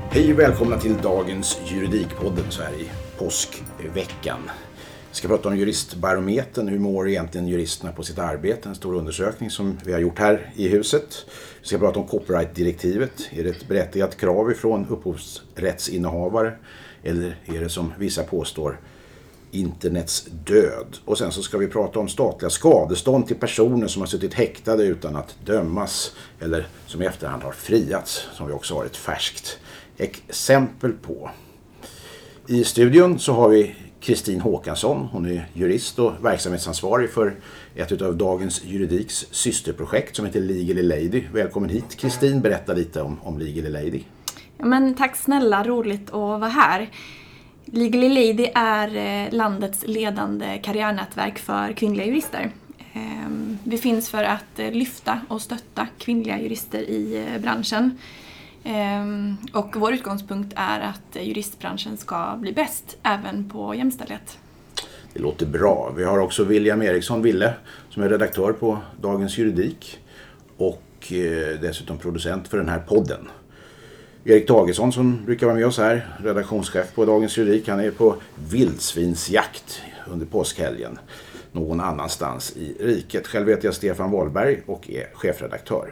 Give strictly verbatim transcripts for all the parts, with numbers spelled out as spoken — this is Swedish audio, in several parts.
Hej och välkomna till dagens Juridikpodden så här i påskveckan. Vi ska prata om juristbarometern, hur mår egentligen juristerna på sitt arbete, en stor undersökning som vi har gjort här i huset. Vi ska prata om copyright-direktivet, är det ett berättigat krav ifrån upphovsrättsinnehavare eller är det som vissa påstår internets död? Och sen så ska vi prata om statliga skadestånd till personer som har suttit häktade utan att dömas eller som i efterhand har friats, som vi också har ett färskt exempel på. I studion så har vi Kristin Håkansson, hon är jurist och verksamhetsansvarig för ett av Dagens Juridiks systerprojekt som heter Legally Lady. Välkommen hit Kristin, berätta lite om, om Legally Lady. Ja, men tack snälla, roligt att vara här. Legally Lady är landets ledande karriärnätverk för kvinnliga jurister. Vi finns för att lyfta och stötta kvinnliga jurister i branschen. Och vår utgångspunkt är att juristbranschen ska bli bäst även på jämställdhet. Det låter bra. Vi har också William Eriksson Ville som är redaktör på Dagens Juridik och dessutom producent för den här podden. Erik Tagesson som brukar vara med oss här, redaktionschef på Dagens Juridik, han är på vildsvinsjakt under påskhelgen någon annanstans i riket. Själv heter jag Stefan Wahlberg och är chefredaktör.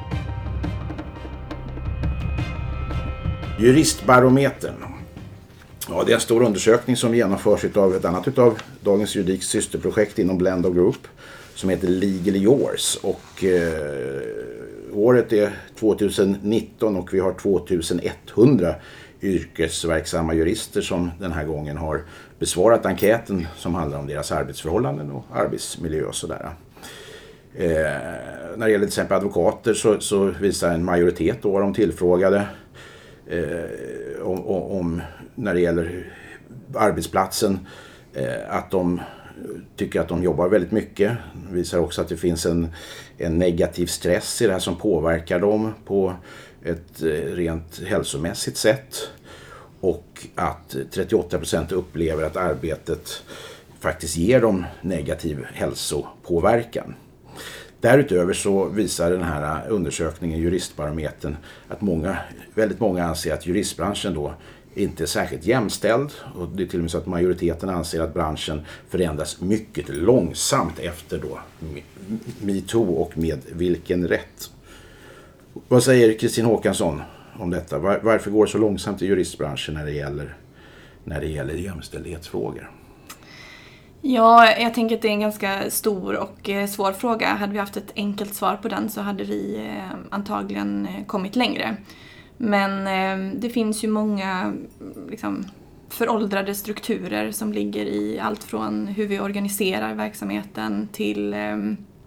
Juristbarometern. Ja, det är en stor undersökning som genomförs av ett annat av Dagens Juridiks systerprojekt inom Blend Group som heter Legally Yours och eh, året är tjugonitton och vi har tjugohundra yrkesverksamma jurister som den här gången har besvarat enkäten som handlar om deras arbetsförhållanden och arbetsmiljö och sådär. Eh, när det gäller till exempel advokater så, så visar en majoritet då de tillfrågade eh, om, om när det gäller arbetsplatsen eh, att de tycker att de jobbar väldigt mycket. Det visar också att det finns en, en negativ stress i det här som påverkar dem på ett rent hälsomässigt sätt. Och att trettioåtta procent upplever att arbetet faktiskt ger dem negativ hälsopåverkan. Därutöver så visar den här undersökningen, juristbarometern, att många, väldigt många anser att juristbranschen då inte är särskilt jämställd och det är till och med så att majoriteten anser att branschen förändras mycket långsamt efter då MeToo och med vilken rätt. Vad säger Kristin Håkansson om detta? Var, varför går det så långsamt i juristbranschen när det gäller, när det gäller jämställdhetsfrågor? Ja, jag tänker att det är en ganska stor och svår fråga. Hade vi haft ett enkelt svar på den så hade vi antagligen kommit längre. Men eh, det finns ju många liksom, föråldrade strukturer som ligger i allt från hur vi organiserar verksamheten till eh,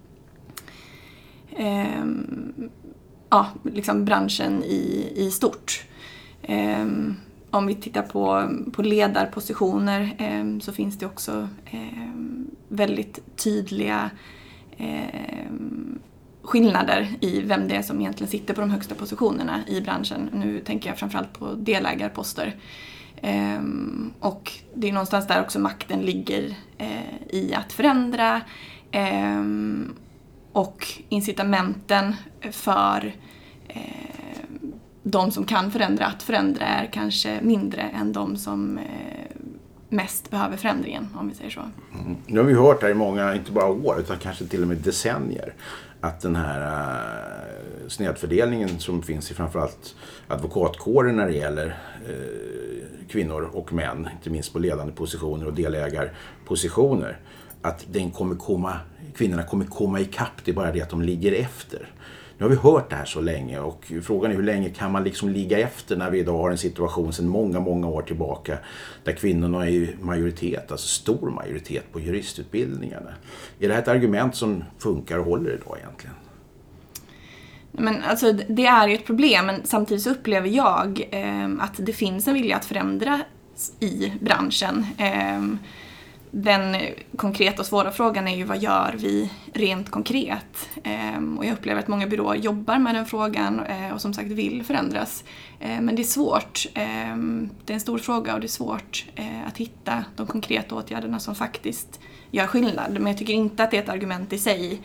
eh, ja, liksom branschen i, i stort. Eh, om vi tittar på, på ledarpositioner eh, så finns det också eh, väldigt tydliga eh, skillnader i vem det är som egentligen sitter på de högsta positionerna i branschen. Nu tänker jag framförallt på delägarposter. Ehm, och det är någonstans där också makten ligger eh, i att förändra. Ehm, och incitamenten för eh, de som kan förändra att förändra är kanske mindre än de som eh, mest behöver förändringen, om vi säger så. Mm. Nu har vi hört här i många, inte bara år utan kanske till och med decennier, att den här uh, snedfördelningen som finns i framförallt advokatkåren när det gäller uh, kvinnor och män, inte minst på ledande positioner och delägarpositioner, att den kommer komma, kvinnorna kommer komma i kapp, det är bara det att de ligger efter. Nu har vi hört det här så länge och frågan är hur länge kan man liksom ligga efter när vi idag har en situation sedan många, många år tillbaka där kvinnorna är i majoritet, alltså stor majoritet på juristutbildningarna. Är det här ett argument som funkar och håller idag egentligen? Men alltså, det är ju ett problem, men samtidigt så upplever jag eh, att det finns en vilja att förändra i branschen. Eh, Den konkreta och svåra frågan är ju vad gör vi rent konkret? Eh, och jag upplever att många byråer jobbar med den frågan eh, och som sagt vill förändras. Eh, men det är svårt. Eh, det är en stor fråga och det är svårt eh, att hitta de konkreta åtgärderna som faktiskt gör skillnad. Men jag tycker inte att det är ett argument i sig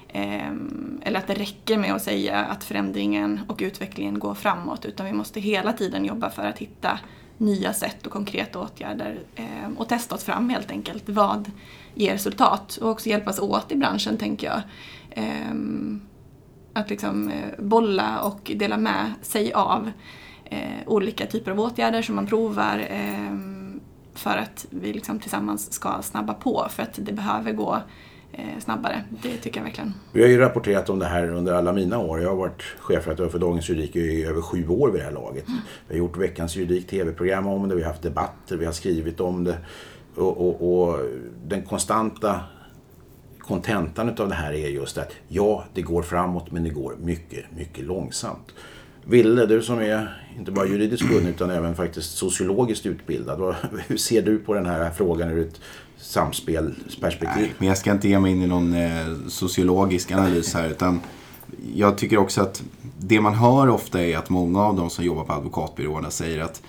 eh, eller att det räcker med att säga att förändringen och utvecklingen går framåt, utan vi måste hela tiden jobba för att hitta nya sätt och konkreta åtgärder eh, och testa oss fram helt enkelt. Vad ger resultat? Och också hjälpas åt i branschen, tänker jag. Eh, att liksom eh, bolla och dela med sig av eh, olika typer av åtgärder som man provar eh, för att vi liksom tillsammans ska snabba på, för att det behöver gå eh, snabbare. Det tycker jag verkligen. Vi har ju rapporterat om det här under alla mina år. Jag har varit chefredaktör för Dagens Juridik i över sju år vid det här laget. Mm. Vi har gjort Veckans Juridik tv-program om det, vi har haft debatter, vi har skrivit om det. Och, och, och den konstanta kontentan av det här är just att ja, det går framåt, men det går mycket, mycket långsamt. Ville, du som är inte bara juridisk kunnig utan även faktiskt sociologiskt utbildad, hur ser du på den här frågan ur ett samspelsperspektiv? Nej, men jag ska inte ge mig in i någon eh, sociologisk analys här, utan jag tycker också att det man hör ofta är att många av de som jobbar på advokatbyråerna säger att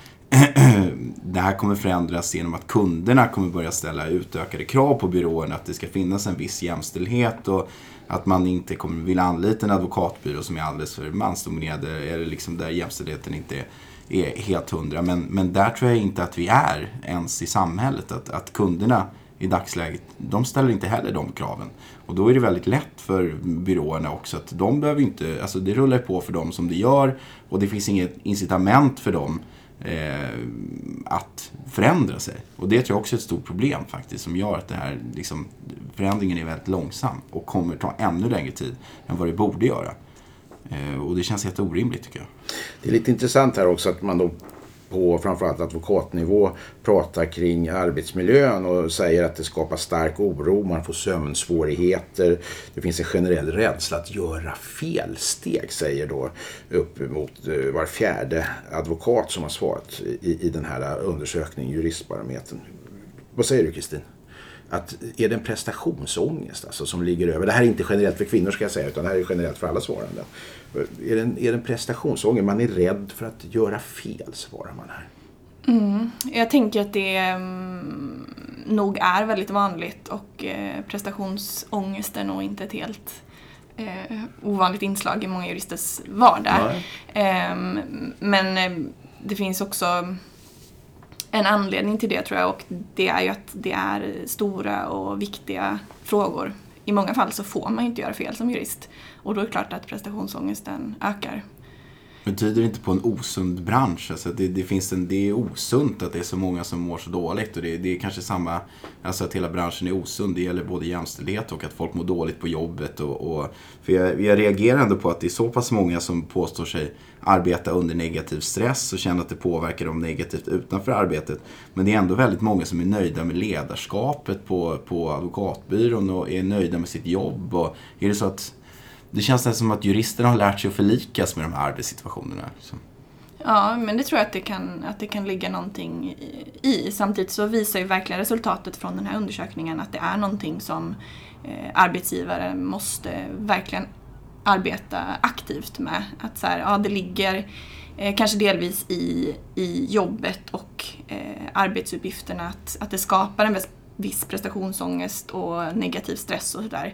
det här kommer förändras genom att kunderna kommer börja ställa utökade krav på byråerna, att det ska finnas en viss jämställdhet och att man inte kommer vilja anlita en advokatbyrå som är alldeles för mansdominerade eller liksom där jämställdheten inte är, är helt hundra. Men, men där tror jag inte att vi är ens i samhället. Att, att kunderna i dagsläget, de ställer inte heller de kraven. Och då är det väldigt lätt för byråerna också att de behöver inte, alltså det rullar på för dem som det gör och det finns inget incitament för dem Eh, att förändra sig. Och det tror jag också är ett stort problem faktiskt, som gör att det här, liksom, förändringen är väldigt långsam och kommer ta ännu längre tid än vad det borde göra. Eh, och det känns helt orimligt, tycker jag. Det är lite intressant här också att man då på framförallt advokatnivå pratar kring arbetsmiljön och säger att det skapar stark oro, man får sömnsvårigheter, det finns en generell rädsla att göra felsteg, säger då upp mot var fjärde advokat som har svarat i, i den här undersökningen, Juristbarometern. Vad säger du, Kristin? Att är det en prestationsångest alltså, som ligger över? Det här är inte generellt för kvinnor, ska jag säga, utan det här är generellt för alla svarande. Är det en, är det en prestationsångest? Man är rädd för att göra fel, svarar man här. Mm. Jag tänker att det mm, nog är väldigt vanligt, och eh, prestationsångest är nog inte ett helt eh, ovanligt inslag i många juristers vardag. Eh, men eh, det finns också en anledning till det, tror jag, och det är ju att det är stora och viktiga frågor. I många fall så får man inte göra fel som jurist, och då är det klart att prestationsångesten ökar. Betyder det inte på en osund bransch? Alltså det, det, finns en, det är osunt att det är så många som mår så dåligt, och det, det är kanske samma, alltså att hela branschen är osund. Det gäller både jämställdhet och att folk mår dåligt på jobbet. Och, och, för jag, jag reagerar ändå på att det är så pass många som påstår sig arbeta under negativ stress och känner att det påverkar dem negativt utanför arbetet. Men det är ändå väldigt många som är nöjda med ledarskapet på, på advokatbyrån och är nöjda med sitt jobb. Och är det så att det känns nästan som att juristerna har lärt sig att förlikas med de här arbetssituationerna. Så. Ja, men det tror jag att det kan, att det kan ligga någonting i. Samtidigt så visar ju verkligen resultatet från den här undersökningen att det är någonting som eh, arbetsgivare måste verkligen arbeta aktivt med. Att så här, ja, det ligger eh, kanske delvis i, i jobbet och eh, arbetsuppgifterna att, att det skapar en viss prestationsångest och negativ stress och sådär.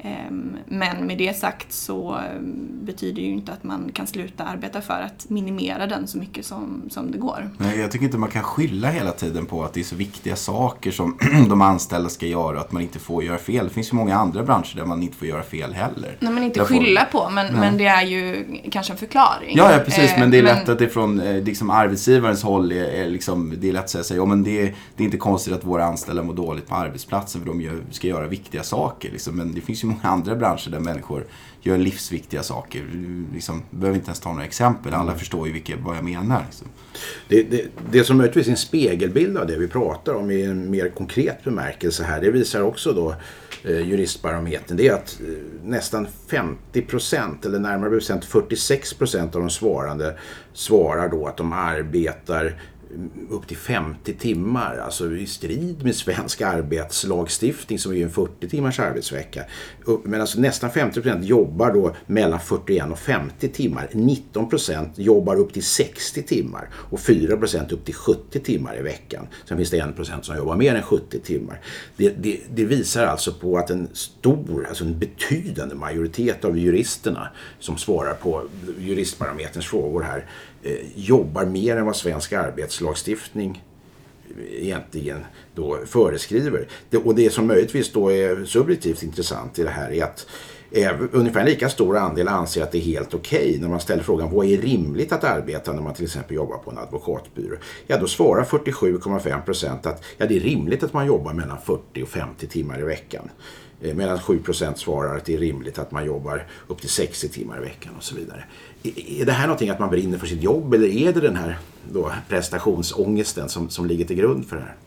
Men med det sagt så betyder ju inte att man kan sluta arbeta för att minimera den så mycket som, som det går. Nej, jag tycker inte man kan skylla hela tiden på att det är så viktiga saker som de anställda ska göra, att man inte får göra fel. Det finns ju många andra branscher där man inte får göra fel heller. Nej, men inte skylla får... på, men, men det är ju kanske en förklaring. Ja, ja precis, men det är lätt men... att det från liksom, arbetsgivarens håll är, är liksom, det är lätt att säga sig, ja, men det, det är inte konstigt att våra anställda mår dåligt på arbetsplatsen för de gör, ska göra viktiga saker. Liksom. Men det finns ju många andra branscher där människor gör livsviktiga saker. Liksom, behöver inte ens ta några exempel. Alla förstår ju vilka, vad jag menar. Liksom. Det, det, det som möjligtvis är en spegelbild av det vi pratar om i en mer konkret bemärkelse här, det visar också då eh, Juristbarometern, det är att eh, nästan femtio procent eller närmare bestämt fyrtiosex procent av de svarande svarar då att de arbetar upp till femtio timmar, alltså i strid med svensk arbetslagstiftning som är en fyrtio timmars arbetsvecka. Men alltså nästan femtio procent jobbar då mellan fyrtioen och femtio timmar. nitton procent jobbar upp till sextio timmar och fyra procent upp till sjuttio timmar i veckan. Sen finns det en procent som jobbar mer än sjuttio timmar. Det, det, det visar alltså på att en stor, alltså en betydande majoritet av juristerna som svarar på juristbarometerns frågor här jobbar mer än vad svensk arbetslagstiftning egentligen då föreskriver. Det, och det som möjligtvis då är subjektivt intressant i det här är att även, ungefär en lika stor andel anser att det är helt okej okay när man ställer frågan vad är rimligt att arbeta när man till exempel jobbar på en advokatbyrå. Ja, då svarar fyrtiosju komma fem procent att ja, det är rimligt att man jobbar mellan fyrtio och femtio timmar i veckan. Medan sju procent svarar att det är rimligt att man jobbar upp till sextio timmar i veckan och så vidare. Är det här någonting att man brinner för sitt jobb eller är det den här då prestationsångesten som, som ligger till grund för det här?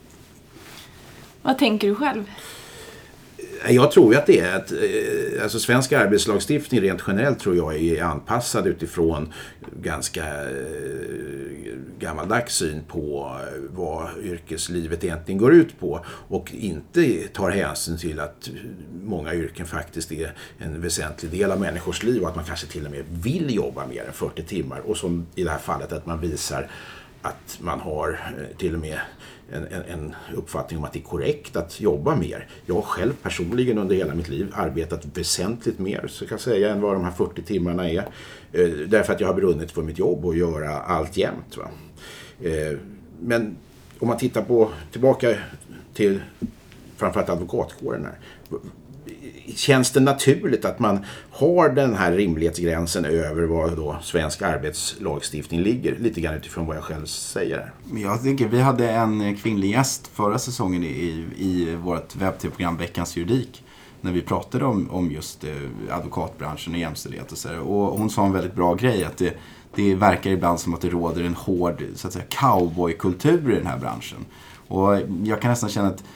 Vad tänker du själv? Jag tror ju att det är att alltså svensk arbetslagstiftning rent generellt tror jag är anpassad utifrån ganska gammaldags syn på vad yrkeslivet egentligen går ut på och inte tar hänsyn till att många yrken faktiskt är en väsentlig del av människors liv och att man kanske till och med vill jobba mer än fyrtio timmar och som i det här fallet att man visar att man har till och med en, en, en uppfattning om att det är korrekt att jobba mer. Jag har själv personligen under hela mitt liv arbetat väsentligt mer så kan jag säga än vad de här fyrtio timmarna är. Eh, därför att jag har brunnit för mitt jobb och göra allt jämt. Va? Eh, men om man tittar på tillbaka till framförallt advokatkåren här. Känns det naturligt att man har den här rimlighetsgränsen över vad då svensk arbetslagstiftning ligger? Lite grann utifrån vad jag själv säger. Jag tänker, vi hade en kvinnlig gäst förra säsongen i, i vårt webb-tv-program Veckans juridik när vi pratade om, om just eh, advokatbranschen och jämställdhet och så där. Och hon sa en väldigt bra grej att det, det verkar ibland som att det råder en hård så att säga, cowboykultur i den här branschen. Och jag kan nästan känna att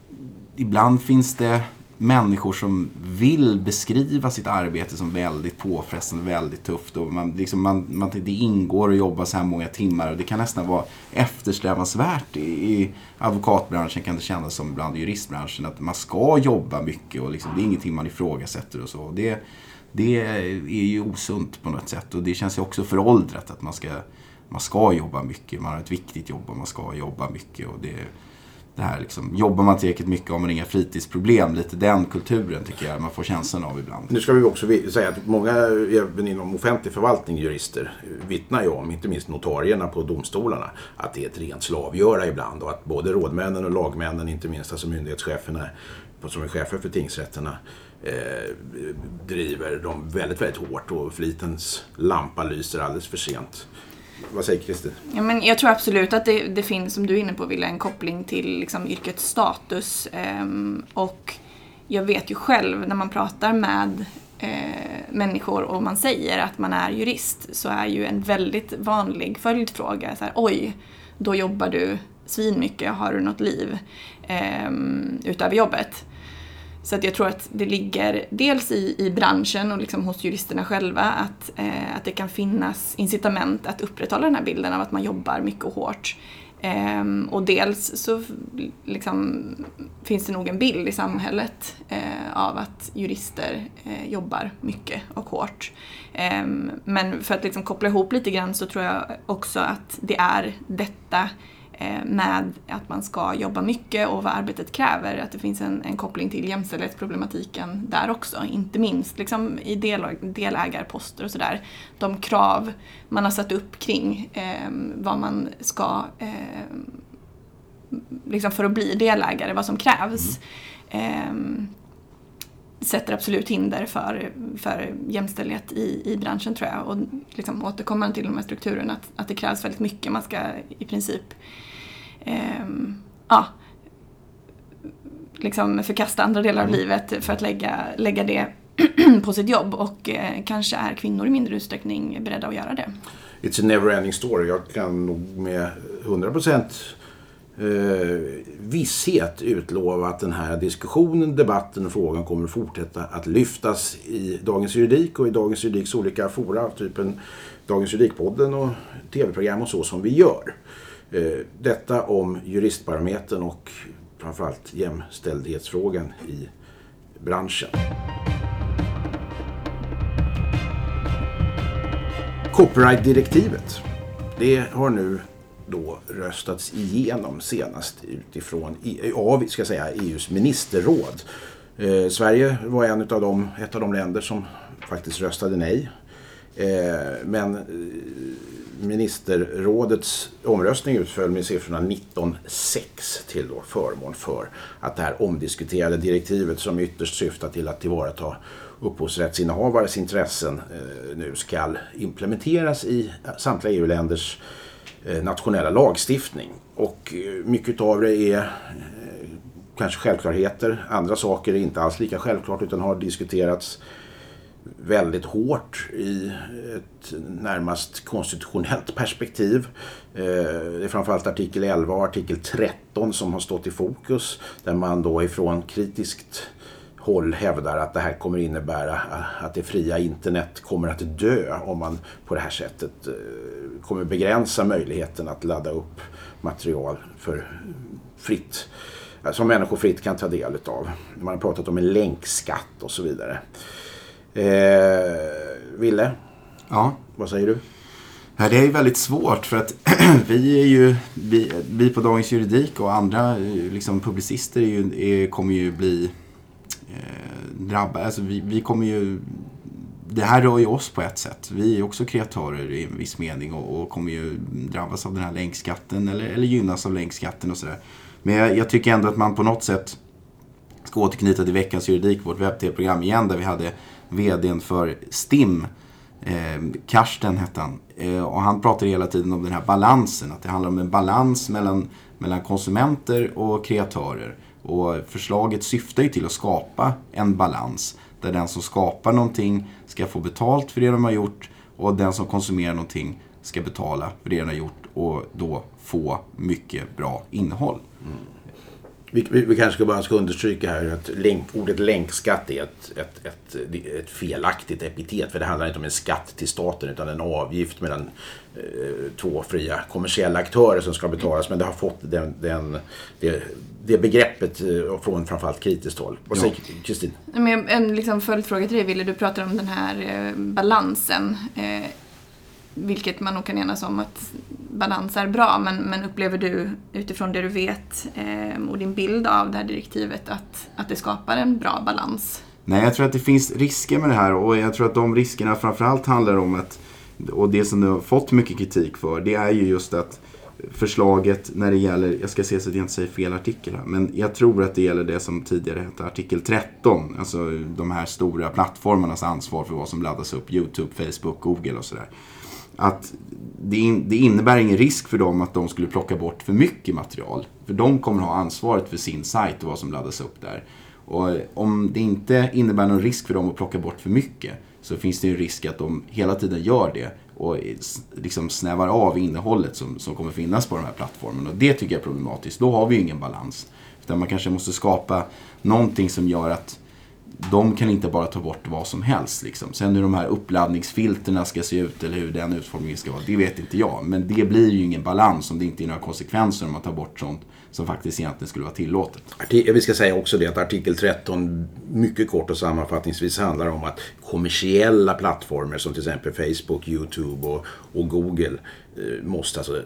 ibland finns det människor som vill beskriva sitt arbete som väldigt påfrestande, väldigt tufft och man, liksom man, man, det ingår att jobba så här många timmar och det kan nästan vara eftersträvansvärt. I, i advokatbranschen kan det kännas som bland juristbranschen att man ska jobba mycket och liksom, det är ingenting man ifrågasätter och så. Det, det är ju osunt på något sätt och det känns ju också föråldrat att man ska, man ska jobba mycket, man har ett viktigt jobb och man ska jobba mycket och det Det här liksom, jobbar man tillräckligt mycket om man inga fritidsproblem, lite den kulturen tycker jag man får känslan av ibland. Nu ska vi också säga att många även inom offentlig förvaltning jurister vittnar ju om, inte minst notarierna på domstolarna, att det är ett rent slavgöra ibland och att både rådmännen och lagmännen, inte minst alltså myndighetscheferna som är chefer för tingsrätterna, eh, driver dem väldigt, väldigt hårt och flitens lampa lyser alldeles för sent. Vad säger Kristin? Ja, men jag tror absolut att det, det finns, som du är inne på, Wille, en koppling till liksom, yrkets status. Um, och jag vet ju själv när man pratar med uh, människor och man säger att man är jurist så är ju en väldigt vanlig följdfråga så här, oj, då jobbar du svinmycket, har du något liv um, utöver jobbet? Så att jag tror att det ligger dels i, i branschen och liksom hos juristerna själva att, eh, att det kan finnas incitament att upprätthålla den här bilden av att man jobbar mycket och hårt. Eh, och dels så liksom, finns det nog en bild i samhället eh, av att jurister eh, jobbar mycket och hårt. Eh, men för att liksom koppla ihop lite grann så tror jag också att det är detta med att man ska jobba mycket och vad arbetet kräver, att det finns en, en koppling till jämställdhetsproblematiken där också, inte minst liksom i del, delägarposter och sådär. De krav man har satt upp kring eh, vad man ska eh, liksom för att bli delägare, vad som krävs mm. eh, sätter absolut hinder för, för jämställdhet i, i branschen tror jag. Och liksom återkommer till de här strukturerna att, att det krävs väldigt mycket. Man ska i princip eh, ja, liksom förkasta andra delar av livet för att lägga, lägga det på sitt jobb. Och eh, kanske är kvinnor i mindre utsträckning beredda att göra det. It's a never ending story. Jag kan nog med hundra procent Eh, visshet utlova att den här diskussionen, debatten och frågan kommer att fortsätta att lyftas i Dagens Juridik och i Dagens Juridiks olika fora, typen Dagens Juridikpodden och tv-program och så som vi gör. Detta om juristbarometern och framförallt jämställdhetsfrågan i branschen. Copyright-direktivet, det har nu då röstats igenom senast utifrån av, ska jag säga, E U:s ministerråd. Eh, Sverige var en av de, ett av de länder som faktiskt röstade nej. Eh, men eh, ministerrådets omröstning utföll med siffrorna nitton sex till då förmån för att det här omdiskuterade direktivet som ytterst syftar till att tillvarata upphovsrättsinnehavarens intressen eh, nu ska implementeras i samtliga E U-länders eh, nationella lagstiftning. Och eh, mycket av det är eh, kanske självklarheter. Andra saker är inte alls lika självklart utan har diskuterats väldigt hårt i ett närmast konstitutionellt perspektiv. Eh, det är framförallt artikel elva och artikel tretton som har stått i fokus, där man då ifrån kritiskt håll hävdar att det här kommer innebära att det fria internet kommer att dö om man på det här sättet kommer begränsa möjligheten att ladda upp material för fritt, som människor fritt kan ta del av. Man har pratat om en länkskatt och så vidare. Eh, Ville? Ja. Vad säger du? Ja, det är väldigt svårt för att vi är ju vi, vi på Dagens Juridik och andra liksom publicister är ju, är, kommer ju bli eh, drabbade. Alltså vi, vi kommer ju, det här rör ju oss på ett sätt. Vi är också kreatörer i en viss mening och, och kommer ju drabbas av den här länkskatten eller, eller gynnas av länkskatten och sådär. Men jag, jag tycker ändå att man på något sätt ska återknyta till Veckans Juridik, vårt webb-tv-program igen, där vi hade vdn för Stim, eh, Karsten hette han, eh, och han pratade hela tiden om den här balansen, att det handlar om en balans mellan, mellan konsumenter och kreatörer, och förslaget syftar ju till att skapa en balans där den som skapar någonting ska få betalt för det de har gjort och den som konsumerar någonting ska betala för det de har gjort och då få mycket bra innehåll. Mm. Vi, vi, vi kanske bara ska understryka här att länk, ordet länkskatt är ett, ett, ett, ett felaktigt epitet, för det handlar inte om en skatt till staten utan en avgift mellan eh, två fria kommersiella aktörer som ska betalas, men det har fått den, den, det, det begreppet eh, från framförallt kritiskt håll. Vad säger Kristin? En, en liksom följdfråga till dig, Ville, du pratar om den här eh, balansen. Eh, Vilket man nog kan enas om att balans är bra, men, men upplever du utifrån det du vet eh, och din bild av det här direktivet att, att det skapar en bra balans? Nej, jag tror att det finns risker med det här, och jag tror att de riskerna framförallt handlar om att, och det som du har fått mycket kritik för, det är ju just att förslaget när det gäller, jag ska se så att jag inte säger fel artikel här, men jag tror att det gäller det som tidigare hette artikel tretton, alltså de här stora plattformarnas ansvar för vad som laddas upp, YouTube, Facebook, Google och sådär. Att det, in, det innebär ingen risk för dem att de skulle plocka bort för mycket material. För de kommer ha ansvaret för sin sajt och vad som laddas upp där. Och om det inte innebär någon risk för dem att plocka bort för mycket, så finns det en risk att de hela tiden gör det och liksom snävar av innehållet som, som kommer finnas på de här plattformarna. Och det tycker jag är problematiskt. Då har vi ju ingen balans. Utan man kanske måste skapa någonting som gör att de kan inte bara ta bort vad som helst. Liksom. Sen hur de här uppladdningsfilterna ska se ut eller hur den utformningen ska vara, det vet inte jag. Men det blir ju ingen balans om det inte är några konsekvenser om man tar bort sånt som faktiskt egentligen skulle vara tillåtet. Vi ska säga också det att artikel tretton mycket kort och sammanfattningsvis handlar om att kommersiella plattformar som till exempel Facebook, YouTube och, och Google eh, måste alltså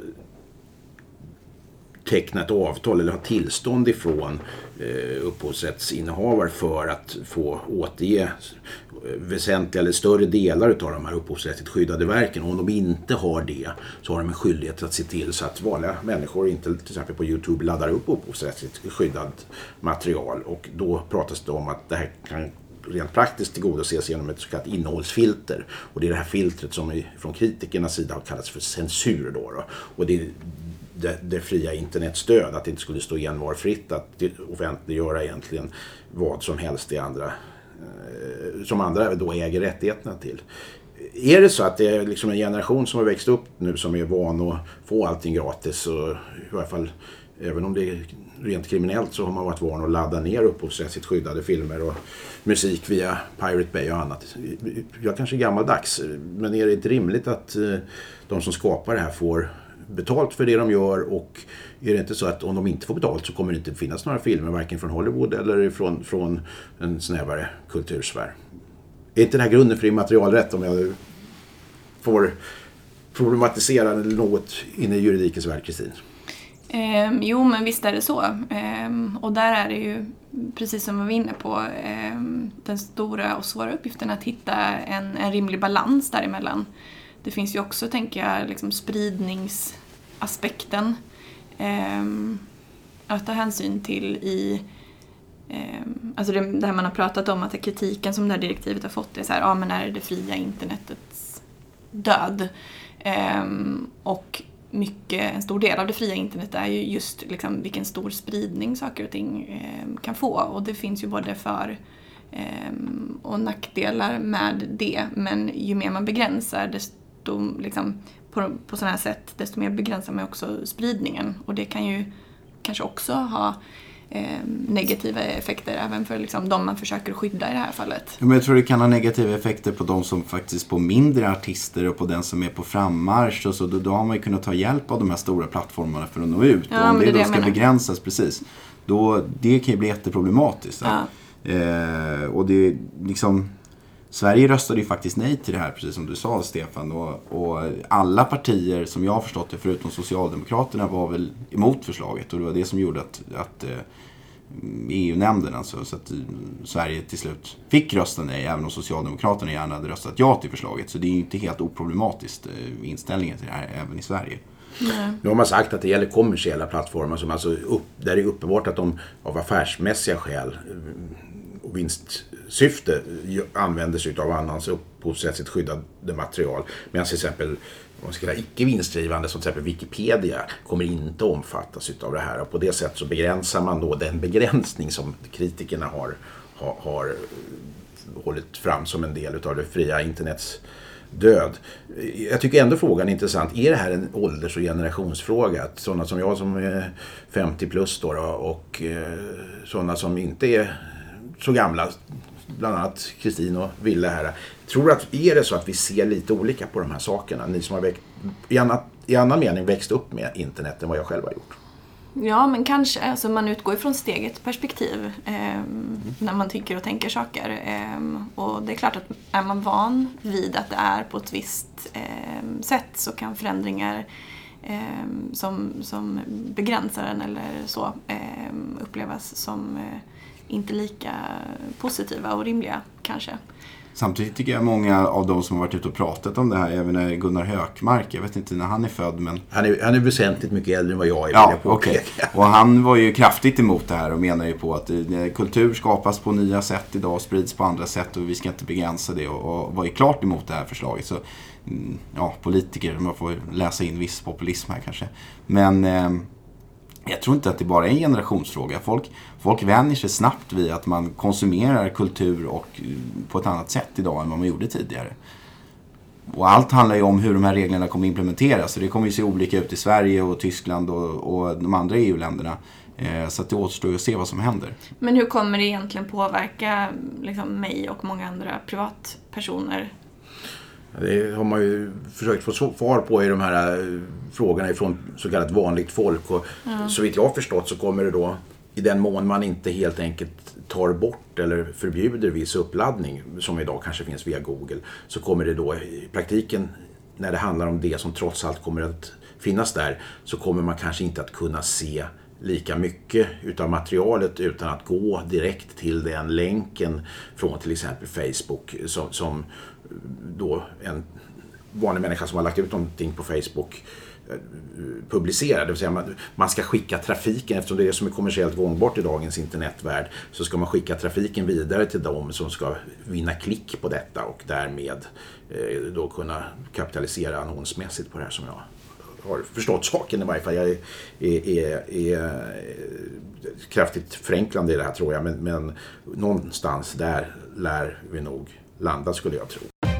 teckna ett avtal eller ha tillstånd ifrån eh, upphovsrättsinnehavare för att få återge väsentliga eller större delar av de här upphovsrättsligt skyddade verken. Och om de inte har det så har de en skyldighet att se till så att vanliga människor inte till exempel på YouTube laddar upp upphovsrättsligt skyddat material. Och då pratas det om att det här kan rent praktiskt tillgodoses genom ett så kallat innehållsfilter. Och det är det här filtret som från kritikernas sida har kallats för censur. Då, då. Och det är Det, det fria internetstöd, att det inte skulle stå envarfritt att offentliggöra egentligen vad som helst i andra, eh, som andra då äger rättigheterna till. Är det så att det är liksom en generation som har växt upp nu som är van att få allting gratis, och i alla fall även om det är rent kriminellt så har man varit van att ladda ner upphovsrättsligt skyddade filmer och musik via Pirate Bay och annat. Jag kanske är gammaldags, men är det inte rimligt att de som skapar det här får betalt för det de gör, och är det inte så att om de inte får betalt så kommer det inte finnas några filmer varken från Hollywood eller från, från en snävare kultursfär. Är inte det här grunden för immaterialrätt, om jag får problematisera något in i juridikens värld, Kristin? Eh, jo, men visst är det så. Eh, och där är det ju, precis som vi var inne på, eh, den stora och svåra uppgiften att hitta en, en rimlig balans däremellan. Det finns ju också, tänker jag, liksom spridningsaspekten eh, att ta hänsyn till i eh, alltså det, det här man har pratat om, att kritiken som det här direktivet har fått är så här, ja men är det fria internetets död? Eh, och mycket, en stor del av det fria internet är ju just liksom vilken stor spridning saker och ting eh, kan få. Och det finns ju både för eh, och nackdelar med det. Men ju mer man begränsar, desto liksom, på, på sådana här sätt, desto mer begränsar man också spridningen. Och det kan ju kanske också ha eh, negativa effekter även för liksom, de man försöker skydda i det här fallet. Ja, men jag tror det kan ha negativa effekter på de som faktiskt på mindre artister och på den som är på frammarsch. Och så, då, då har man ju kunnat ta hjälp av de här stora plattformarna för att nå ut. Ja, och om det, det då det ska begränsas, precis, då, det kan ju bli jätteproblematiskt. Ja. Eh, och det liksom... Sverige röstade ju faktiskt nej till det här, precis som du sa, Stefan. Och, och alla partier som jag har förstått det, förutom Socialdemokraterna, var väl emot förslaget. Och det var det som gjorde att, att eh, E U-nämnden, alltså, så att Sverige till slut fick rösta nej, även om Socialdemokraterna gärna hade röstat ja till förslaget. Så det är ju inte helt oproblematiskt eh, inställningen till det här även i Sverige. Mm. Nu har man sagt att det gäller kommersiella plattformar som alltså upp, där det är uppenbart att de av affärsmässiga skäl och vinstsyfte använder sig av annans upphovsrättsligt skyddade material. Medan till exempel om ska säga, icke vinstdrivande som till exempel Wikipedia kommer inte omfattas av det här. Och på det sättet så begränsar man då den begränsning som kritikerna har, har, har hållit fram som en del av det fria internets död. Jag tycker ändå frågan är intressant. Är det här en ålders- och generationsfråga? Att sådana som jag som är femtio plus då, och eh, sådana som inte är så gamla, bland annat Kristin och Ville här, tror att är det så att vi ser lite olika på de här sakerna? Ni som har växt, i, annan, i annan mening växt upp med internet än vad jag själv har gjort. Ja, men kanske. Alltså man utgår ifrån steget perspektiv eh, mm. när man tycker och tänker saker. Eh, och det är klart att är man van vid att det är på ett visst eh, sätt så kan förändringar eh, som, som begränsar den eller så eh, upplevas som eh, inte lika positiva och rimliga kanske. Samtidigt tycker jag många av de som har varit ute och pratat om det här, även när Gunnar Hökmark, jag vet inte när han är född, men... Han är, han är väsentligt mycket äldre än vad jag är. Ja, okej. Okay. Och han var ju kraftigt emot det här och menar ju på att kultur skapas på nya sätt idag, sprids på andra sätt och vi ska inte begränsa det, och, och var ju klart emot det här förslaget. Så, ja, politiker, man får läsa in viss populism här kanske. Men... Eh, jag tror inte att det bara är en generationsfråga. Folk, folk vänjer sig snabbt vid att man konsumerar kultur och på ett annat sätt idag än vad man gjorde tidigare. Och allt handlar ju om hur de här reglerna kommer implementeras. Så det kommer ju se olika ut i Sverige och Tyskland och, och de andra E U-länderna. Eh, så att det återstår ju att se vad som händer. Men hur kommer det egentligen påverka liksom, mig och många andra privatpersoner? Det har man ju försökt få svar på i de här frågorna ifrån så kallat vanligt folk. Och mm. så vitt jag har förstått så kommer det då, i den mån man inte helt enkelt tar bort eller förbjuder viss uppladdning som idag kanske finns via Google, så kommer det då i praktiken, när det handlar om det som trots allt kommer att finnas där, så kommer man kanske inte att kunna se lika mycket utav materialet utan att gå direkt till den länken från till exempel Facebook som, som då en vanlig människa som har lagt ut någonting på Facebook publicerar. Det vill säga man, man ska skicka trafiken, eftersom det är det som är kommersiellt gångbart i dagens internetvärld, så ska man skicka trafiken vidare till dem som ska vinna klick på detta och därmed eh, då kunna kapitalisera annonsmässigt på det här, som jag har förstått saken i varje fall. Jag är, är, är, är kraftigt förenklande i det här tror jag, men, men någonstans där lär vi nog landa, skulle jag tro.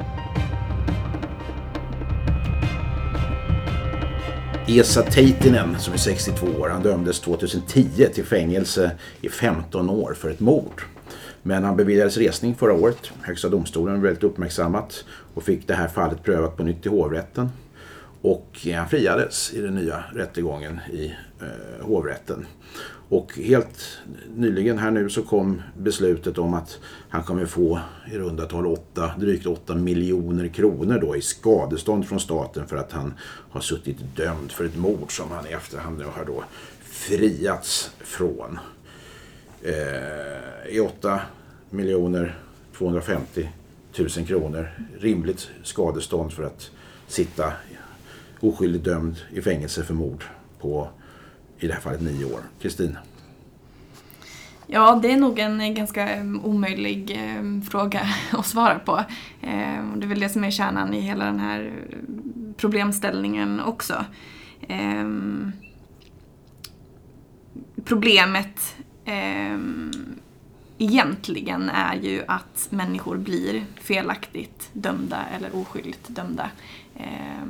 Esa Teitinen, som är sextiotvå år, han dömdes tjugohundratio till fängelse i femton år för ett mord. Men han beviljades resning förra året. Högsta domstolen var väldigt uppmärksammat och fick det här fallet prövat på nytt i hovrätten. Och han friades i den nya rättegången i eh, hovrätten. Och helt nyligen här nu så kom beslutet om att han kommer få i runda tal åtta, drygt åtta miljoner kronor då i skadestånd från staten för att han har suttit dömd för ett mord som han i efterhand nu har då friats från. Eh, I åtta miljoner tvåhundrafemtio tusen kronor rimligt skadestånd för att sitta oskyldigt dömd i fängelse för mord på i det här fallet nio år. Kristin? Ja, det är nog en ganska omöjlig eh, fråga att svara på. Eh, det är väl det som är kärnan i hela den här problemställningen också. Eh, problemet eh, egentligen är ju att människor blir felaktigt dömda eller oskyldigt dömda. Eh,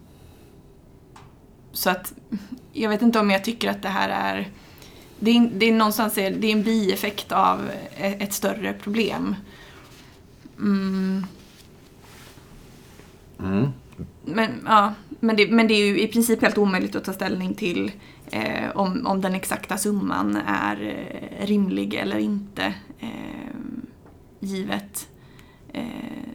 så att jag vet inte om jag tycker att det här är det är, det är någonstans det är en bieffekt av ett större problem. Mm. Mm. Men, ja, men, det, men det är ju i princip helt omöjligt att ta ställning till eh, om, om den exakta summan är eh, rimlig eller inte eh, givet eh,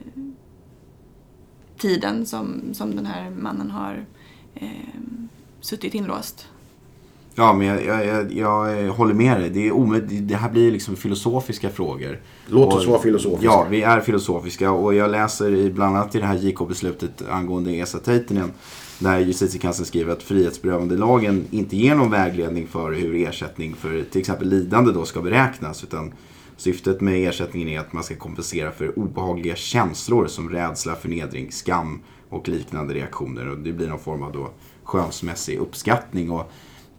tiden som, som den här mannen har eh, suttit inlåst. Ja, men jag, jag, jag, jag håller med dig. Det, är omöjligt, det här blir liksom filosofiska frågor. Låt oss och, vara filosofiska. Ja, vi är filosofiska. Och jag läser i, bland annat i det här J K-beslutet angående Esa Teitinen, där justitiekanslern skriver att frihetsberövande lagen inte ger någon vägledning för hur ersättning för till exempel lidande då ska beräknas, utan syftet med ersättningen är att man ska kompensera för obehagliga känslor som rädsla, förnedring, skam och liknande reaktioner. Och det blir någon form av då skönsmässig uppskattning. Och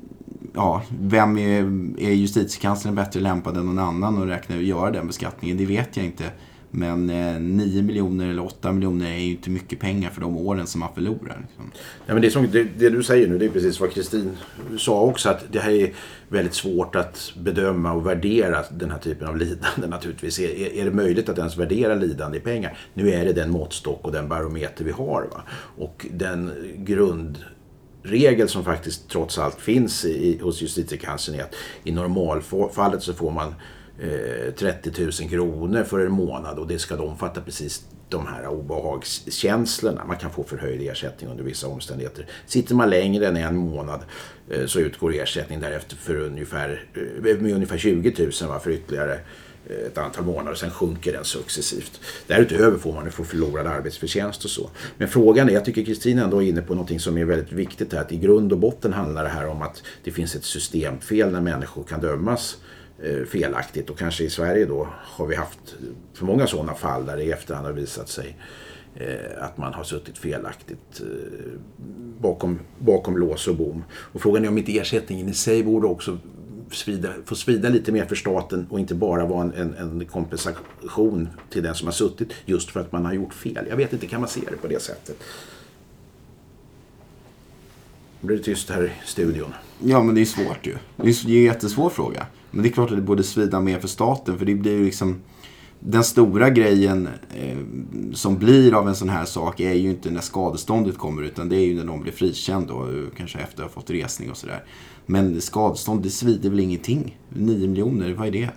ja, vem är, är justitiekanslern bättre lämpad än någon annan och räkna och göra den beskattningen? Det vet jag inte. Men eh, nio miljoner eller åtta miljoner är ju inte mycket pengar för de åren som man förlorar. Liksom. Ja, men det, som, det, det du säger nu, det är precis vad Kristin sa också, att det här är väldigt svårt att bedöma och värdera den här typen av lidande naturligtvis. Är, är det möjligt att ens värdera lidande i pengar? Nu är det den måttstock och den barometer vi har. Va? Och den grundregel som faktiskt trots allt finns i, hos justitiekanslern är att i normalfallet så får man trettio tusen kronor för en månad, och det ska omfatta precis de här obehagskänslorna. Man kan få förhöjd ersättning under vissa omständigheter. Sitter man längre än en månad så utgår ersättning därefter för ungefär, med ungefär tjugo tusen va, för ytterligare ett antal månader. Sen sjunker den successivt. Därutöver får man ju få förlorad arbetsförtjänst och så. Men frågan är, jag tycker Kristin ändå är inne på något som är väldigt viktigt här, att i grund och botten handlar det här om att det finns ett systemfel när människor kan dömas felaktigt, och kanske i Sverige då har vi haft för många sådana fall där det i efterhand har visat sig eh, att man har suttit felaktigt eh, bakom, bakom lås och bom. Och frågan är om inte ersättningen i sig borde också svida, få svida lite mer för staten och inte bara vara en, en, en kompensation till den som har suttit just för att man har gjort fel. Jag vet inte, kan man se det på det sättet? Nu blir det tyst här i studion. Ja, men det är svårt ju. Det är en jättesvår fråga. Men det är klart att det borde svida mer för staten, för det blir ju liksom den stora grejen eh, som blir av en sån här sak är ju inte när skadeståndet kommer, utan det är ju när de blir frikänd och kanske efter att ha fått resning och sådär. Men skadestånd, det svider väl ingenting? nio miljoner, vad är det?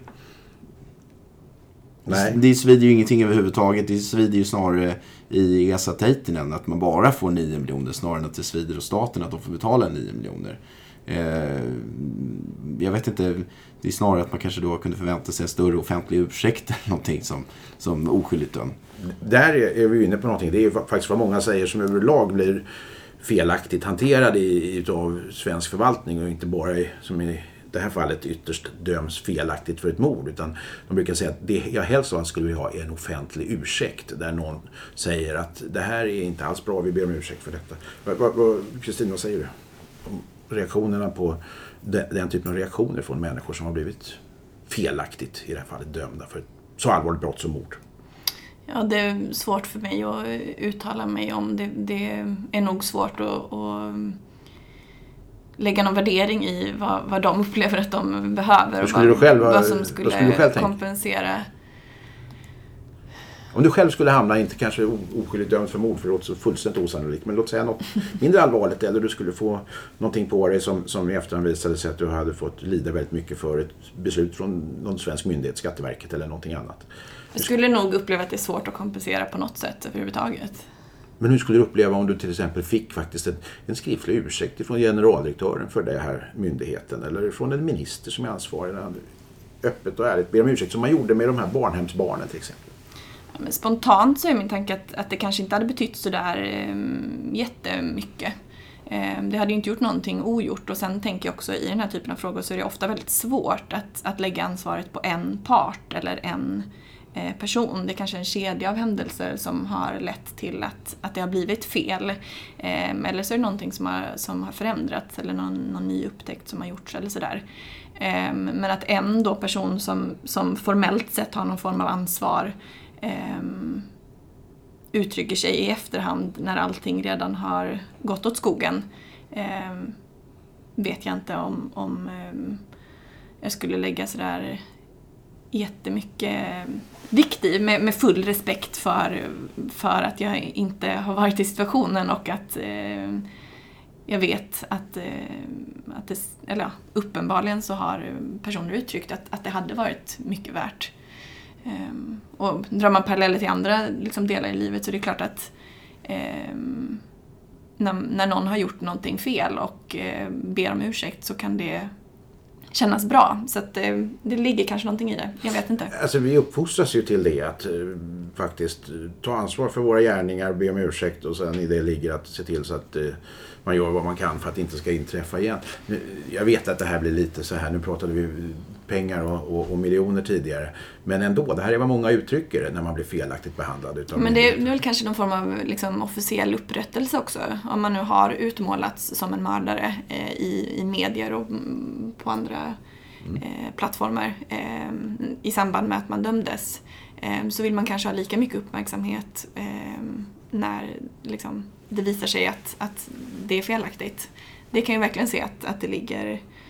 Nej. Det svider ju ingenting överhuvudtaget. Det svider ju snarare i Esa Teitinen att man bara får nio miljoner snarare än att det svider hos staten att de får betala nio miljoner. Eh, jag vet inte, det är snarare att man kanske då kunde förvänta sig en större offentlig ursäkt eller någonting som, som oskyldigt dömd. Där är vi inne på någonting. Det är faktiskt vad många säger som överlag blir felaktigt hanterade i, av svensk förvaltning, och inte bara i, som i det här fallet ytterst döms felaktigt för ett mord, utan de brukar säga att det jag helst av skulle vi ha en offentlig ursäkt där någon säger att det här är inte alls bra, vi ber om ursäkt för detta. Kristin, vad säger du om reaktionerna på den, den typen av reaktioner från människor som har blivit felaktigt i det här fallet dömda för ett så allvarligt brott som mord? Ja, det är svårt för mig att uttala mig om. Det, det är nog svårt att, att lägga någon värdering i vad, vad de upplever att de behöver. Vad, vad, vad som skulle, vad skulle du själv kompensera. Om du själv skulle hamna, inte kanske oskyldigt dömd för mord, för det låter så fullständigt osannolikt, men låt säga något mindre allvarligt, eller du skulle få någonting på dig som, som i efterhand visade sig att du hade fått lida väldigt mycket för ett beslut från någon svensk myndighet, Skatteverket eller någonting annat. Jag skulle nog uppleva att det är svårt att kompensera på något sätt överhuvudtaget. Men hur skulle du uppleva om du till exempel fick faktiskt en, en skriftlig ursäkt från generaldirektören för det här myndigheten, eller från en minister som är ansvarig, öppet och ärligt ber om ursäkt, som man gjorde med de här barnhemsbarnen till exempel? Ja, men spontant så är min tanke att, att det kanske inte hade betytt så där eh, jättemycket. Eh, det hade ju inte gjort någonting ogjort, och sen tänker jag också i den här typen av frågor så är det ofta väldigt svårt att, att lägga ansvaret på en part eller en eh, person. Det är kanske en kedja av händelser som har lett till att, att det har blivit fel. Eh, eller så är det någonting som har, som har förändrats eller någon, någon ny upptäckt som har gjorts eller sådär. Eh, men att en då person som, som formellt sett har någon form av ansvar Um, uttrycker sig i efterhand när allting redan har gått åt skogen, um, vet jag inte om, om um, jag skulle lägga sådär jättemycket vikt i, med, med full respekt för, för att jag inte har varit i situationen, och att uh, jag vet att, uh, att det, eller ja, uppenbarligen så har personer uttryckt att, att det hade varit mycket värt. Um, och drar man paralleller till andra liksom, delar i livet, så är det klart att um, när, när någon har gjort någonting fel och uh, ber om ursäkt, så kan det kännas bra. Så att, uh, det ligger kanske någonting i det. Jag vet inte. Alltså vi uppfostras ju till det, att uh, faktiskt uh, ta ansvar för våra gärningar, be om ursäkt, och sen i det ligger att se till så att uh, man gör vad man kan för att det inte ska inträffa igen. Jag vet att det här blir lite så här, nu pratade vi pengar och, och, och miljoner tidigare, men ändå, det här är vad många uttrycker det när man blir felaktigt behandlad utav. Men det är, det är väl kanske någon form av liksom, officiell upprättelse också, om man nu har utmålats som en mördare eh, i, i medier och mm, på andra mm. eh, plattformar eh, i samband med att man dömdes, eh, så vill man kanske ha lika mycket uppmärksamhet eh, när liksom, det visar sig att, att det är felaktigt. Det kan ju verkligen se att, att det ligger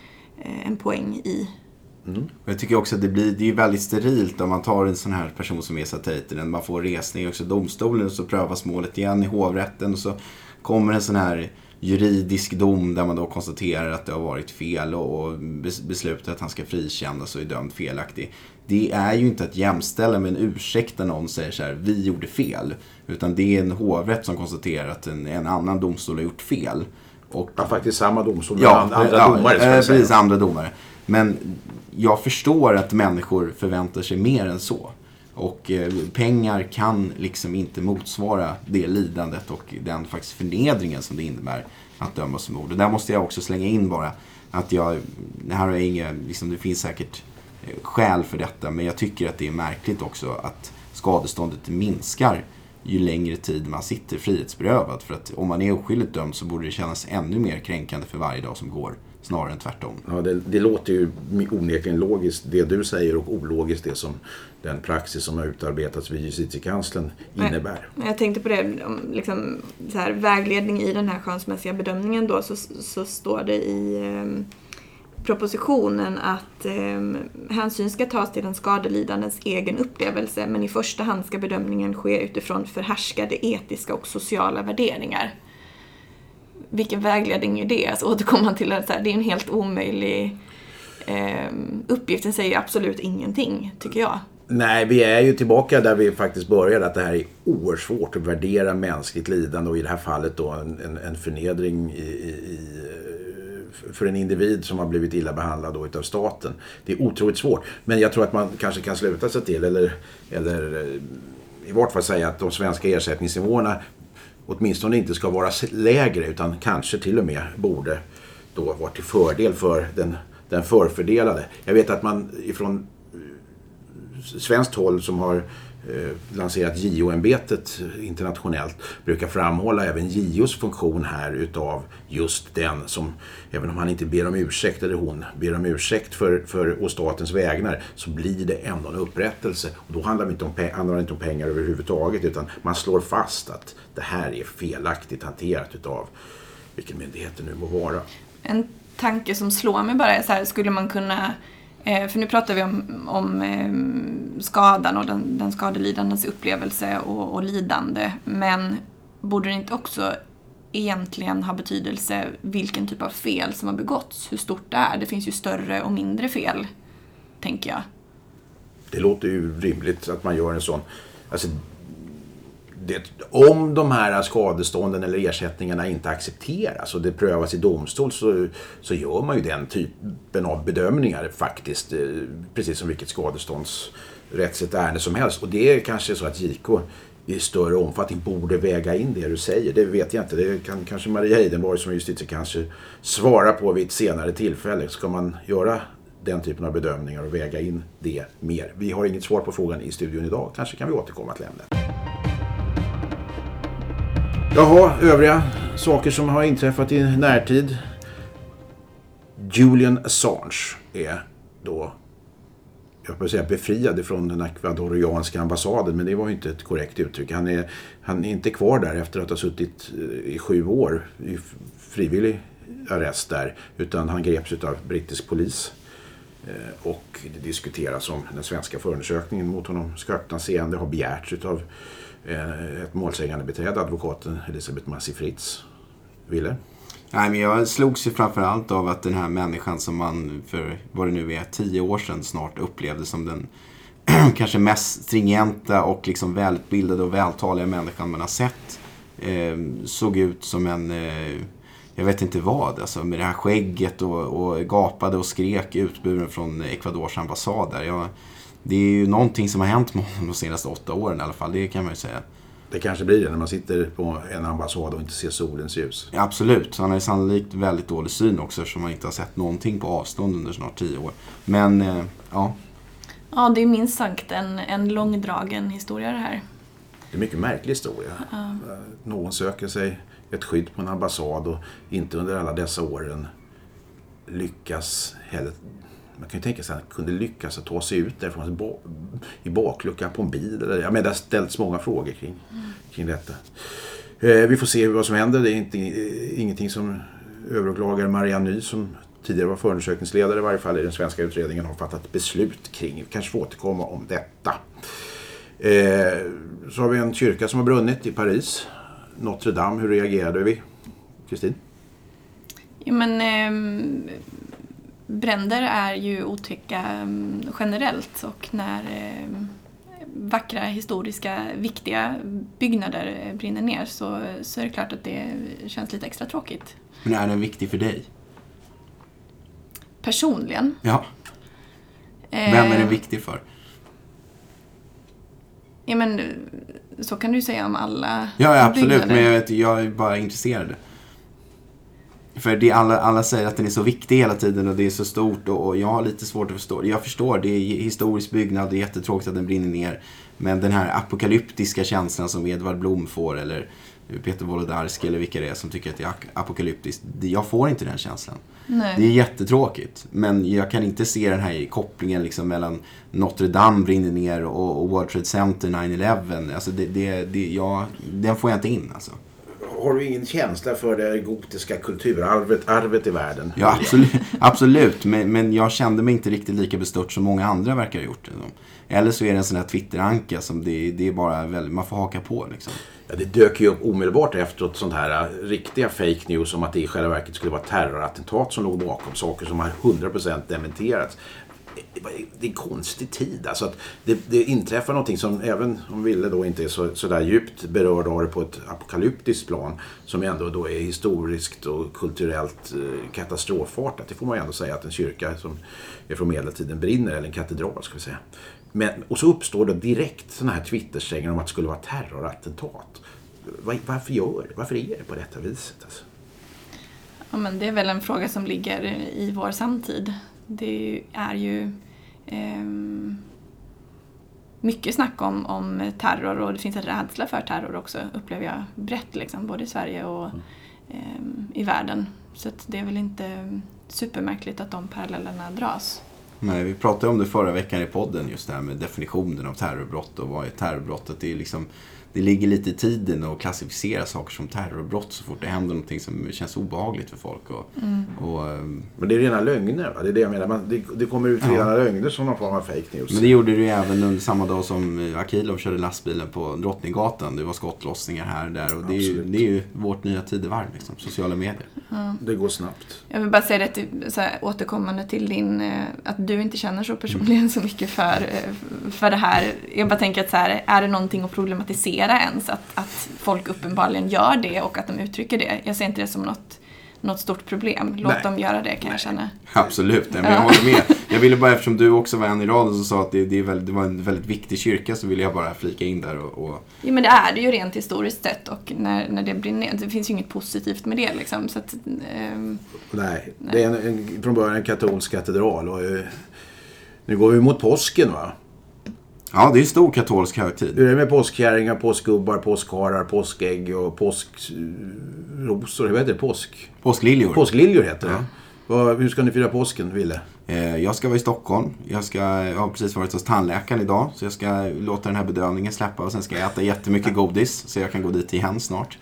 eh, en poäng i. Mm. Jag tycker också att det blir det är väldigt sterilt om man tar en sån här person som är Satejtinen. Man får resning också i domstolen, och så prövas målet igen i hovrätten, och så kommer en sån här juridisk dom där man då konstaterar att det har varit fel och beslutar att han ska frikännas och är dömd felaktig. Det är ju inte att jämställa med en ursäkt när någon säger så här: vi gjorde fel, utan det är en hovrätt som konstaterar att en, en annan domstol har gjort fel. Och, ja, faktiskt samma domstol, ja, andra ja, domare. Ja, precis, andra domare. Men jag förstår att människor förväntar sig mer än så. Och eh, pengar kan liksom inte motsvara det lidandet och den faktiskt förnedringen som det innebär att dömas för mord. Och där måste jag också slänga in bara att jag, det här är inga, liksom, det finns säkert skäl för detta, men jag tycker att det är märkligt också att skadeståndet minskar ju längre tid man sitter frihetsberövad. För att om man är oskyldigt dömd så borde det kännas ännu mer kränkande för varje dag som går, snarare än tvärtom. Ja, det, det låter ju onekligen logiskt det du säger, och ologiskt det som den praxis som har utarbetats vid justitiekanslern innebär. Nej, jag tänkte på det, liksom, så här, vägledning i den här skönsmässiga bedömningen då, så, så står det i eh, propositionen att eh, hänsyn ska tas till den skadelidandes egen upplevelse, men i första hand ska bedömningen ske utifrån förhärskade etiska och sociala värderingar. Vilken vägledning är det? Alltså, återkommer man till att det är en helt omöjlig eh, uppgift. Den säger absolut ingenting, tycker jag. Nej, vi är ju tillbaka där vi faktiskt började, att det här är oerhört svårt att värdera mänskligt lidande, och i det här fallet då en, en, en förnedring i, i, för en individ som har blivit illa behandlad då utav staten. Det är otroligt svårt, men jag tror att man kanske kan sluta sig till, eller, eller i vart fall säga att de svenska ersättningsnivåerna åtminstone inte ska vara lägre, utan kanske till och med borde då vara till fördel för den, den förfördelade. Jag vet att man ifrån svenskt håll som har eh, lanserat J O-ämbetet internationellt brukar framhålla även J O:s funktion här utav just den som, även om han inte ber om ursäkt, eller hon ber om ursäkt för, för och statens vägnar, så blir det ändå en upprättelse. Och då handlar det inte om, handlar det inte om pengar överhuvudtaget, utan man slår fast att det här är felaktigt hanterat utav vilken myndighet det nu må vara. En tanke som slår mig bara är så här: skulle man kunna Eh, för nu pratar vi om, om eh, skadan och den, den skadelidandes upplevelse och, och lidande. Men borde det inte också egentligen ha betydelse vilken typ av fel som har begåtts, hur stort det är? Det finns ju större och mindre fel, tänker jag. Det låter ju rimligt att man gör en sån. Alltså, det, om de här skadestånden eller ersättningarna inte accepteras och det prövas i domstol, så, så gör man ju den typen av bedömningar faktiskt, precis som vilket skadeståndsrättsligt ärende som helst. Och det är kanske så att J K i större omfattning borde väga in det du säger. Det vet jag inte. Det kan kanske Maria Heidenborg som justitiekansler svara på vid ett senare tillfälle. Ska man göra den typen av bedömningar och väga in det mer? Vi har inget svar på frågan i studion idag. Kanske kan vi återkomma till ämnet. Jaha, övriga saker som har inträffat i närtid. Julian Assange är då, jag får säga, befriad från den ekvadorianska ambassaden, men det var ju inte ett korrekt uttryck. Han är, han är inte kvar där efter att ha suttit i sju år i frivillig arrest där, utan han greps av brittisk polis. Och det diskuteras om den svenska förundersökningen mot honom ska öppnas igen. Det har begärts av ett målsägande beträde, advokaten Elisabeth Massi Fritz. Ville? Nej, men jag slogs ju framförallt av att den här människan som man för vad det nu är tio år sedan snart upplevde som den kanske mest stringenta och liksom välutbildade och vältaliga människan man har sett eh, såg ut som en eh, jag vet inte vad, alltså med det här skägget och, och gapade och skrek utburen från Ecuadors ambassad där. Jag, det är ju någonting som har hänt med honom de senaste åtta åren i alla fall, det kan man ju säga. Det kanske blir det när man sitter på en ambassad och inte ser solens ljus. Ja, absolut, så han har ju sannolikt väldigt dålig syn också eftersom man inte har sett någonting på avstånd under snart tio år. Men, eh, ja. Ja, det är minst sagt en, en långdragen historia det här. Det är en mycket märklig historia. Uh. Någon söker sig ett skydd på en ambassad och inte under alla dessa åren lyckas heller. Man kan ju tänka sig att han kunde lyckas att ta sig ut därifrån i bakluckan på en bil. Eller, jag menar, det har ställts många frågor kring, mm. kring detta. Eh, vi får se vad som händer. Det är inte, ingenting som överåklagare Marianne Ny, som tidigare var förundersökningsledare i varje fall i den svenska utredningen, har fattat beslut kring. Vi kanske får återkomma om detta. Eh, så har vi en kyrka som har brunnit i Paris. Notre Dame, hur reagerade vi? Kristin? Ja, men eh, bränder är ju otäcka eh, generellt, och när eh, vackra, historiska, viktiga byggnader brinner ner så, så är det klart att det känns lite extra tråkigt. Men är den viktig för dig? Personligen? Ja. Vem är den viktig för? Ja, men så kan du säga om alla Ja, ja absolut, byggnader. men jag, vet, jag är bara intresserad. För det, alla, alla säger att den är så viktig hela tiden och det är så stort och, och jag har lite svårt att förstå. Jag förstår, det är historisk byggnad, det är jättetråkigt att den brinner ner. Men den här apokalyptiska känslan som Edvard Blom får, eller Peter Wolodarski eller vilka det är som tycker att det är apokalyptiskt, jag får inte den känslan. Nej. Det är jättetråkigt, men jag kan inte se den här kopplingen liksom mellan Notre Dame brinner ner och, och World Trade Center nine eleven. Alltså det, det, det, ja, den får jag inte in alltså. Har du ingen känsla för det gotiska kulturarvet arvet i världen? Ja, absolut, absolut. Men, men jag kände mig inte riktigt lika bestört som många andra verkar ha gjort. Eller så är det en sån här Twitter-anka som det, det är bara väldigt, man får haka på liksom. Ja, det dök ju upp omedelbart efteråt sånt här riktiga fake news om att det i själva verket skulle vara terrorattentat som låg bakom, saker som har hundra procent dementerats. Det är en konstig tid. Alltså att det, det inträffar någonting som, även om Ville då inte är så, så där djupt berörd av det på ett apokalyptiskt plan, som ändå då är historiskt och kulturellt katastrofartat. Det får man ju ändå säga, att en kyrka som är från medeltiden brinner, eller en katedral ska vi säga. Men, och så uppstår då direkt såna här Twitter-strängar om att det skulle vara terrorattentat. Var, varför gör det? Varför är det på detta viset? Alltså? Ja, men det är väl en fråga som ligger i vår samtid. Det är ju eh, mycket snack om, om terror, och det finns en rädsla för terror också, upplever jag brett liksom, både i Sverige och eh, i världen. Så att det är väl inte supermärkligt att de parallellerna dras. Nej, vi pratade om det förra veckan i podden, just det här med definitionen av terrorbrott och vad är terrorbrottet. Det är liksom, det ligger lite i tiden att klassificera saker som terrorbrott så fort det händer någonting som känns obehagligt för folk. Och, mm. och, men det är rena lögner, va? Det är det jag menar. Man, det, det kommer ut rena ja. lögner som någon form av fake news. Men det gjorde det ju även under samma dag som Akilov körde lastbilen på Drottninggatan. Det var skottlossningar här och där. Och det är, ju, det är ju vårt nya tidevarv, liksom, sociala medier. Ja. Det går snabbt. Jag vill bara säga det till, så här, återkommande till din, att du inte känner så personligen så mycket för, för det här. Jag bara tänker att så här, är det någonting att problematisera ens? Att, att folk uppenbarligen gör det och att de uttrycker det. Jag ser inte det som något, något stort problem. Låt Nej. dem göra det, kan Nej. jag känna. Absolut, men jag håller med. Jag ville bara, eftersom du också var en i raden som sa att det, det, är väldigt, det var en väldigt viktig kyrka, så ville jag bara flika in där. Och, och... Ja, men det är det ju rent historiskt sett, och när, när det brinner, det finns ju inget positivt med det. Liksom, så att, um... Nej, det är en, en, från början en katolsk katedral. Och, uh, nu går vi mot påsken, va? Ja, det är stor katolsk högtid. Hur är det med påskkärringar, påskgubbar, påskharar, påskägg och påskrosor? Vad heter det? Påsk? Påskliljor. Påskliljor heter det. Ja. Hur ska ni fira påsken, Ville? Eh, jag ska vara i Stockholm. Jag, ska, jag har precis varit hos tandläkaren idag. Så jag ska låta den här bedövningen släppa. Och sen ska jag äta jättemycket godis. Så jag kan gå dit igen snart.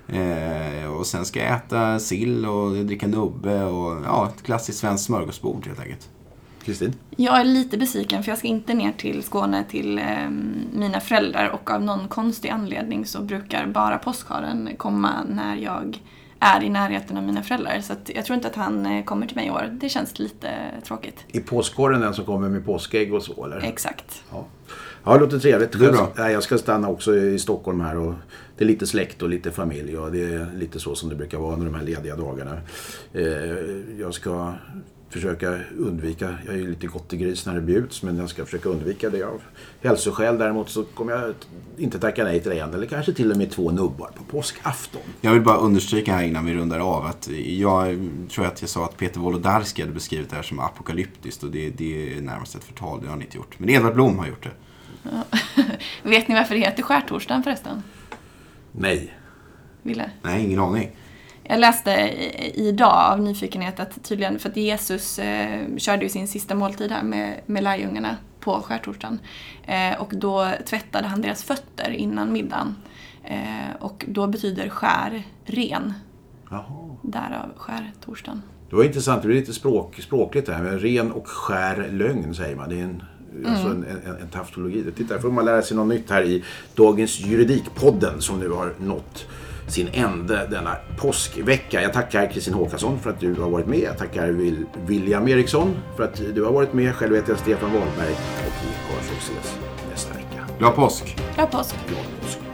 Eh, och sen ska jag äta sill och dricka nubbe. Och ja, ett klassiskt svenskt smörgåsbord helt enkelt. Kristin? Jag är lite besviken, för jag ska inte ner till Skåne till eh, mina föräldrar, och av någon konstig anledning så brukar bara påskharen komma när jag är i närheten av mina föräldrar. Så att jag tror inte att han kommer till mig i år. Det känns lite tråkigt. I påskharen den som kommer med påskägg och så, eller? Exakt. Ja, ja det låter trevligt. Det är bra. Jag, jag ska stanna också i Stockholm här, och det är lite släkt och lite familj, och det är lite så som det brukar vara under de här lediga dagarna. Eh, jag ska försöka undvika, jag är ju lite gott i gris när det bjuds, men jag ska försöka undvika det av hälsoskäl. Däremot så kommer jag inte tacka nej till en eller kanske till och med två nubbar på påskafton. Jag vill bara understryka här innan vi rundar av att jag tror att jag sa att Peter Wolodarski hade beskrivit det här som apokalyptiskt, och det, det är närmast ett förtal, det har ni inte gjort. Men Edvard Blom har gjort det. Ja. Vet ni varför det heter skärtorsdagen förresten? Nej. Ville? Nej, ingen aning. Jag läste idag av nyfikenhet att tydligen, för att Jesus eh, körde ju sin sista måltid här med, med lärjungarna på skärtorsdagen. Eh, och då tvättade han deras fötter innan middagen. Eh, och då betyder skär ren. Jaha. Därav skärtorsdagen. Det var intressant, det blir lite språk, språkligt här. Men ren och skär lögn, säger man. Det är en, mm. alltså en, en, en taftologi. Titta, får man lära sig något nytt här i dagens juridikpodden som nu har nått sin ände denna påskvecka. Jag tackar Kristin Håkansson för att du har varit med. Jag tackar Will, William Eriksson för att du har varit med. Själv heter jag Stefan Wahlberg, och vi hörs och ses nästa vecka. Glad påsk! Glad påsk! Glad påsk!